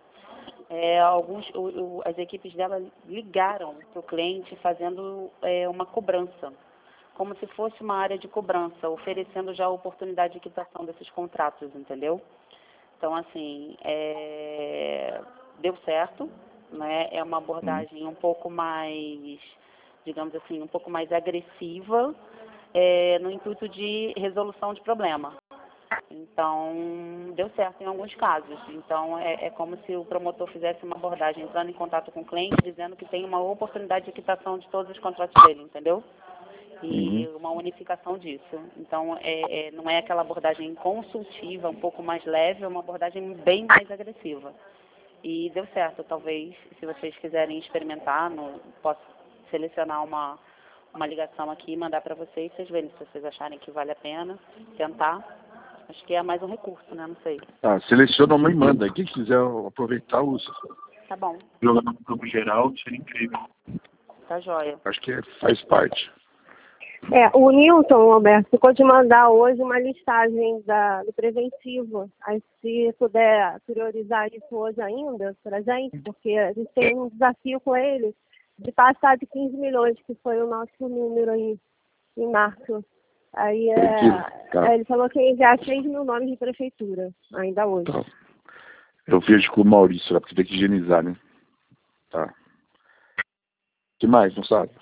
As equipes dela ligaram para o cliente fazendo uma cobrança, como se fosse uma área de cobrança, oferecendo já a oportunidade de quitação desses contratos, entendeu? Então, assim, deu certo, né? É uma abordagem um pouco mais, digamos assim, um pouco mais agressiva, no intuito de resolução de problema. Então, deu certo em alguns casos. Então, é como se o promotor fizesse uma abordagem entrando em contato com o cliente, dizendo que tem uma oportunidade de quitação de todos os contratos dele, entendeu? E uma unificação disso. Então, não é aquela abordagem consultiva, um pouco mais leve, é uma abordagem bem mais agressiva. E deu certo. Talvez, se vocês quiserem experimentar, posso selecionar uma ligação aqui e mandar para vocês verem se vocês acharem que vale a pena tentar. Acho que é mais um recurso, né? Não sei. Seleciona uma e manda. Quem quiser aproveitar, usa. Tá bom. Jogar no campo geral seria incrível. Tá joia. Acho que faz parte. O Newton, Alberto, ficou de mandar hoje uma listagem do preventivo. Aí, se puder priorizar isso hoje ainda para a gente, porque a gente tem um desafio com ele de passar de 15 milhões, que foi o nosso número aí em março. Aí ele falou que ia enviar 6 mil nomes de prefeitura, ainda hoje. Tá. Eu vejo com o Maurício lá, porque tem que higienizar, né? Tá. O que mais, não sabe?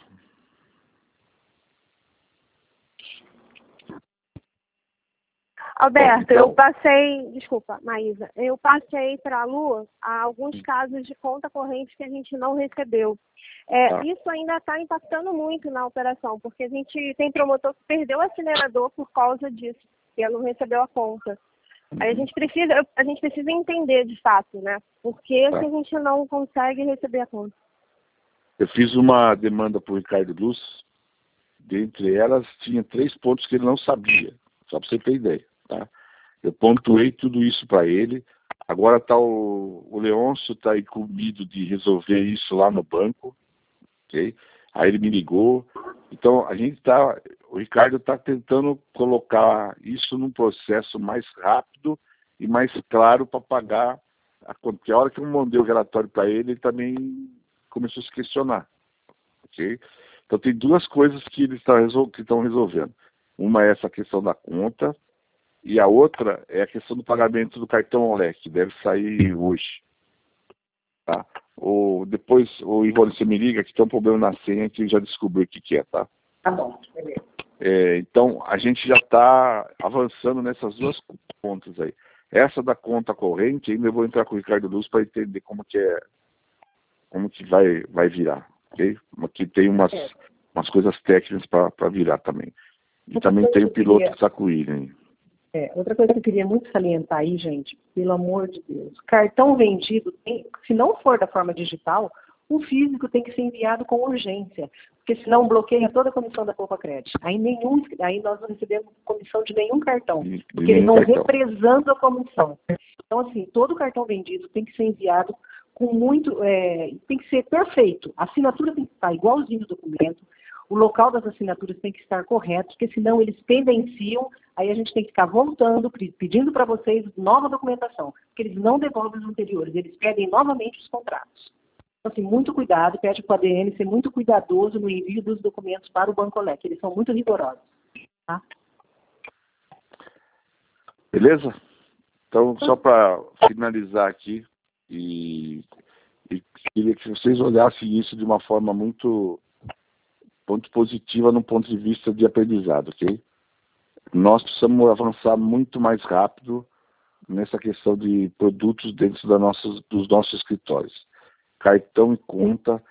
Alberto, eu passei, desculpa, Maísa, eu passei para a Lu alguns casos de conta corrente que a gente não recebeu. Isso ainda está impactando muito na operação, porque a gente tem promotor que perdeu o acelerador por causa disso, porque não recebeu a conta. Aí a gente precisa entender de fato, né? Por que a gente não consegue receber a conta. Eu fiz uma demanda para o Ricardo Luz, dentre elas tinha 3 pontos que ele não sabia, só para você ter ideia. Tá? Eu pontuei tudo isso para ele. Agora tá o Leôncio está incumbido de resolver isso lá no banco. Okay? Aí ele me ligou. Então o Ricardo está tentando colocar isso num processo mais rápido e mais claro para pagar a conta. Porque a hora que eu mandei o relatório para ele, ele também começou a se questionar. Okay? Então tem 2 coisas que eles estão resolvendo. Uma é essa questão da conta, e a outra é a questão do pagamento do cartão Olé, que deve sair hoje. Tá? Depois, o Ivone, você me liga que tem um problema na senha que eu já descobri o que é, tá? Tá bom, beleza. Então, a gente já está avançando nessas 2 contas aí. Essa da conta corrente, ainda eu vou entrar com o Ricardo Luz para entender como que vai virar. Okay? Aqui tem umas coisas técnicas para virar também. E também tem o piloto que está com o William. Outra coisa que eu queria muito salientar aí, gente, pelo amor de Deus, cartão vendido, se não for da forma digital, o físico tem que ser enviado com urgência, porque senão bloqueia toda a comissão da Poupa Crédito. Aí nós não recebemos comissão de nenhum cartão, porque eles vão represando a comissão. Então, assim, todo cartão vendido tem que ser enviado com tem que ser perfeito. A assinatura tem que estar igualzinho o documento, o local das assinaturas tem que estar correto, porque senão eles pendenciam, aí a gente tem que ficar voltando, pedindo para vocês nova documentação, porque eles não devolvem os anteriores, eles pedem novamente os contratos. Então, assim, muito cuidado, pede para o ADN ser muito cuidadoso no envio dos documentos para o Banco Olé, que eles são muito rigorosos. Tá? Beleza? Então, só para finalizar aqui, e queria que vocês olhassem isso de uma forma muito positiva no ponto de vista de aprendizado, ok? Nós precisamos avançar muito mais rápido nessa questão de produtos dentro dos nossos escritórios. Cartão e conta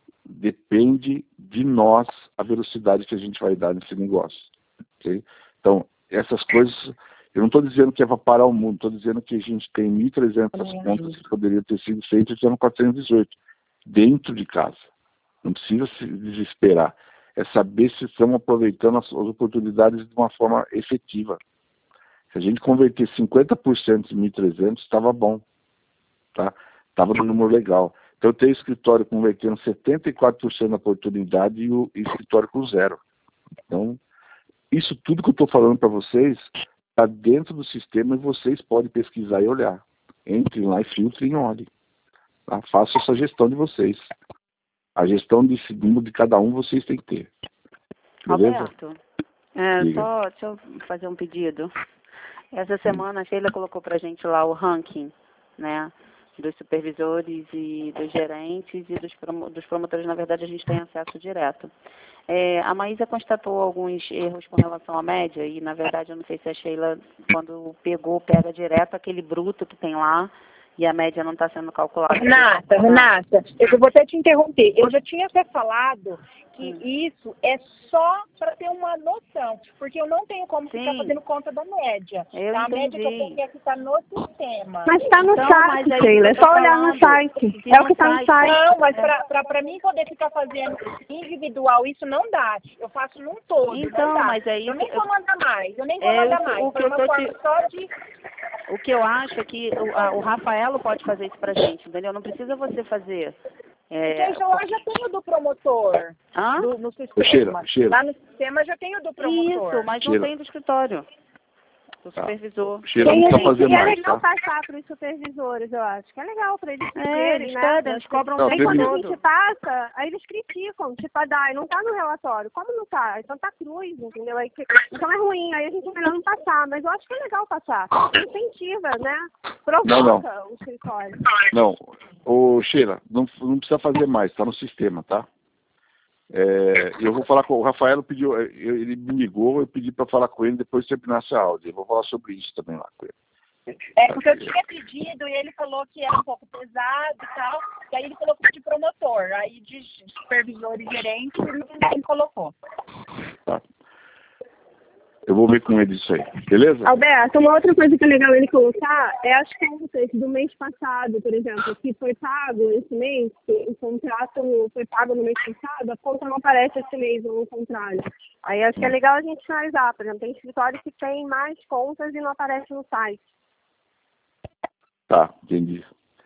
depende de nós a velocidade que a gente vai dar nesse negócio, ok? Então, essas coisas, eu não estou dizendo que é para parar o mundo, estou dizendo que a gente tem 1.300 contas que poderiam ter sido feitas e eram 418, dentro de casa. Não precisa se desesperar. É saber se estamos aproveitando as oportunidades de uma forma efetiva. Se a gente converter 50% de 1.300, estava bom. Tá? Estava no número legal. Então, eu tenho escritório convertendo 74% da oportunidade e o escritório com 0. Então, isso tudo que eu estou falando para vocês está dentro do sistema e vocês podem pesquisar e olhar. Entrem lá e filtrem e olhem. Tá? Façam essa gestão de vocês. A gestão de segundo de cada um vocês têm que ter. Beleza? Alberto, deixa eu fazer um pedido. Essa semana a Sheila colocou pra gente lá o ranking, né? Dos supervisores e dos gerentes e dos promotores. Na verdade, a gente tem acesso direto. A Maísa constatou alguns erros com relação à média e, na verdade, eu não sei se a Sheila, quando pega direto aquele bruto que tem lá, e a média não está sendo calculada. Renata, eu vou até te interromper. Eu já tinha até falado que isso é só para ter uma noção, porque eu não tenho como ficar fazendo conta da média. A média que eu coloquei aqui está no sistema. Mas está no site, Sheila. É só olhar no site. É o que está no site. Não, mas para mim poder ficar fazendo individual, isso não dá. Eu faço num todo. Então, mas aí... Eu nem vou mandar mais. O que eu acho é que o Rafaelo pode fazer isso pra gente, entendeu? Não precisa você fazer. Gente, eu já tenho do promotor. No sistema. Sheila. Lá no sistema já tenho do promotor. Isso, mas não tem do escritório. Do supervisor. Sheila, não precisa fazer mais, É legal tá? passar para os supervisores, eu acho. Que é legal para eles Eles verem, né? pedem, eles cobram Não, o tempo Quando a todo. gente passa, aí eles criticam, tipo, não tá no relatório. Como não tá? Então tá cruz, entendeu? Então é ruim, aí a gente é melhor não passar. Mas eu acho que é legal passar. Incentiva, né? Provoca o escritório. Não, Sheila, não precisa fazer mais, tá no sistema, tá? Eu vou falar com o Rafael, ele me ligou, eu pedi para falar com ele depois de terminasse a aula. Eu vou falar sobre isso também lá com ele. Porque eu tinha pedido e ele falou que era um pouco pesado e tal. E aí ele colocou de promotor. Aí de supervisor e gerente ele colocou. Tá. Eu vou ver com ele isso aí, beleza? Alberto, uma outra coisa que é legal ele colocar é as contas do mês passado, por exemplo, que foi pago esse mês, que o contrato foi pago no mês passado, a conta não aparece esse mês, ou o contrário. Aí acho que é legal a gente finalizar, por exemplo, tem escritório que tem mais contas e não aparece no site. Tá, entendi.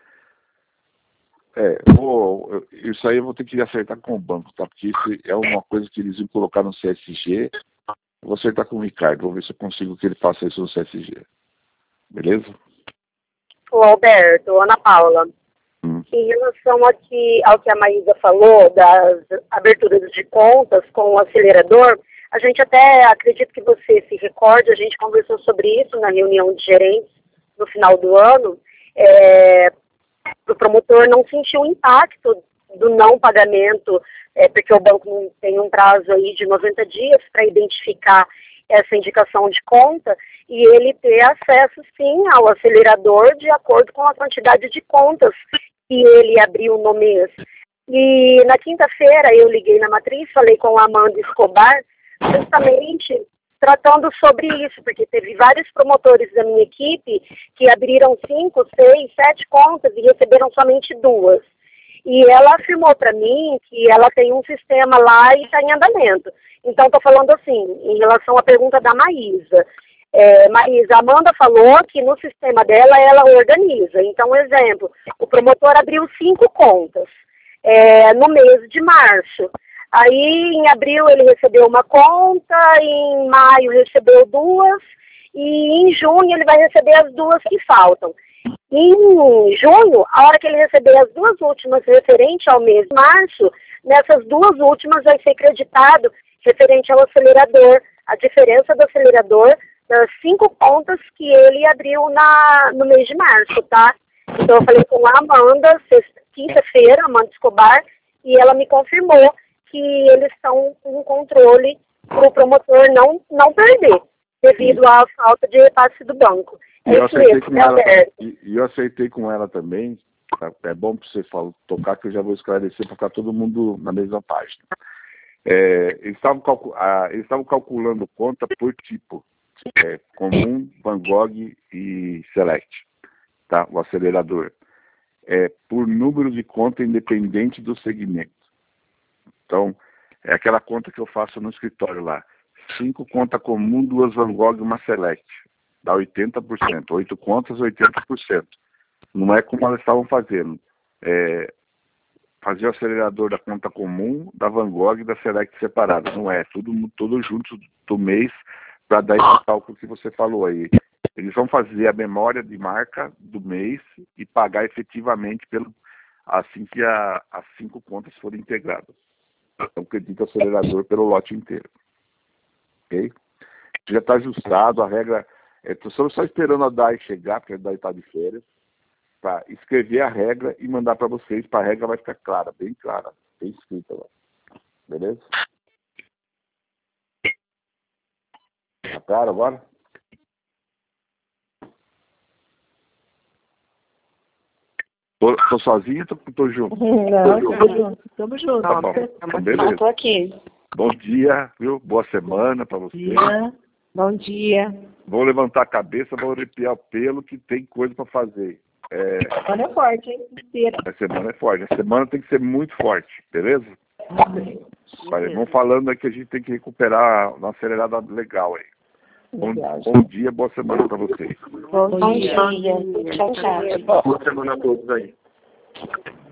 Isso aí eu vou ter que acertar com o banco, tá? Porque isso é uma coisa que eles iam colocar no CSG. Eu vou acertar com o Ricardo, vou ver se eu consigo que ele faça isso no CSG. Beleza? Ô Alberto, Ana Paula, em relação ao que a Maísa falou, das aberturas de contas com o acelerador, a gente até, acredito que você se recorde, a gente conversou sobre isso na reunião de gerentes no final do ano, o promotor não sentiu o impacto do não pagamento, porque o banco tem um prazo aí de 90 dias para identificar essa indicação de conta e ele ter acesso, sim, ao acelerador de acordo com a quantidade de contas que ele abriu no mês. E na quinta-feira eu liguei na matriz, falei com a Amanda Escobar, justamente tratando sobre isso, porque teve vários promotores da minha equipe que abriram 5, 6, 7 contas e receberam somente 2. E ela afirmou para mim que ela tem um sistema lá e está em andamento. Então, estou falando assim, em relação à pergunta da Maísa. Maísa, a Amanda falou que no sistema dela, ela organiza. Então, exemplo, o promotor abriu 5 contas no mês de março. Aí, em abril, ele recebeu uma conta, em maio recebeu 2, e em junho ele vai receber as 2 que faltam. Em junho, a hora que ele receber as 2 últimas referente ao mês de março, nessas 2 últimas vai ser creditado referente ao acelerador, a diferença do acelerador das 5 contas que ele abriu no mês de março, tá? Então eu falei com a Amanda, quinta-feira, Amanda Escobar, e ela me confirmou que eles estão com um controle para o promotor não perder, devido à falta de repasse do banco. Eu acertei com ela também. É bom para você tocar, que eu já vou esclarecer para ficar todo mundo na mesma página. Eles estavam calculando conta por tipo, comum, Van Gogh e Select, tá? O acelerador. Por número de conta independente do segmento. Então, é aquela conta que eu faço no escritório lá. 5 conta comum, 2 Van Gogh e uma Select. Dá 80%. 8 contas, 80%. Não é como elas estavam fazendo. Fazer o acelerador da conta comum, da Van Gogh e da Select separada. Não é. Tudo junto do mês para dar esse cálculo que você falou aí. Eles vão fazer a memória de marca do mês e pagar efetivamente assim que as 5 contas forem integradas. Então, acredita o acelerador pelo lote inteiro. Ok? Já está ajustado, a regra... Estou só esperando a DAI chegar, porque a DAI está de férias, para escrever a regra e mandar para vocês, para a regra vai ficar clara, bem escrita lá. Beleza? Tá claro agora? Tô sozinho ou tô junto? Não, estamos juntos. Tá bom, então beleza. Estou aqui. Bom dia, viu? Boa semana para vocês. Bom dia. Vou levantar a cabeça, vou arrepiar o pelo, que tem coisa para fazer. A semana é forte, hein? A semana é forte. A semana tem que ser muito forte, beleza? Vamos falando aí que a gente tem que recuperar uma acelerada legal aí. Bom dia, boa semana para vocês. Bom dia. Tchau, tchau. Boa semana a todos aí.